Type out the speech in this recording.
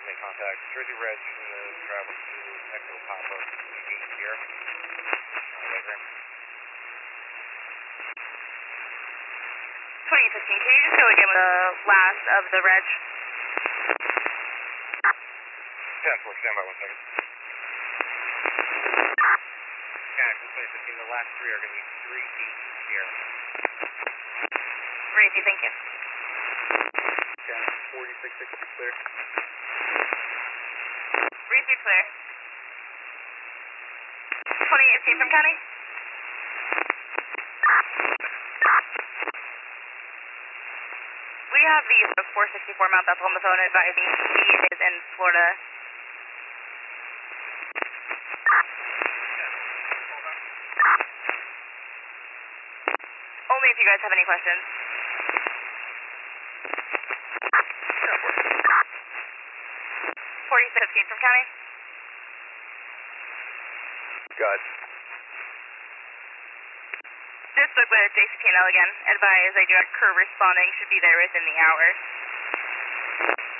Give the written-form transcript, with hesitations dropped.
make contact. Jersey Red, you're going to travel to Echo Papa 8 here. Diagram. 2015, can you just go again with the last of the reg? 10-4, stand by 1 second. Action 2015, the last three are going to be 3-8 here. Breezy, thank you. Action 4660, clear. Breezy, clear. 2815 from County? We have the 464 Mount Bethel on the phone advising he is in Florida. Only if you guys have any questions. 4015 from County? Got it. Just spoke with JCPNL again. Advise I do have crew responding, should be there within the hour.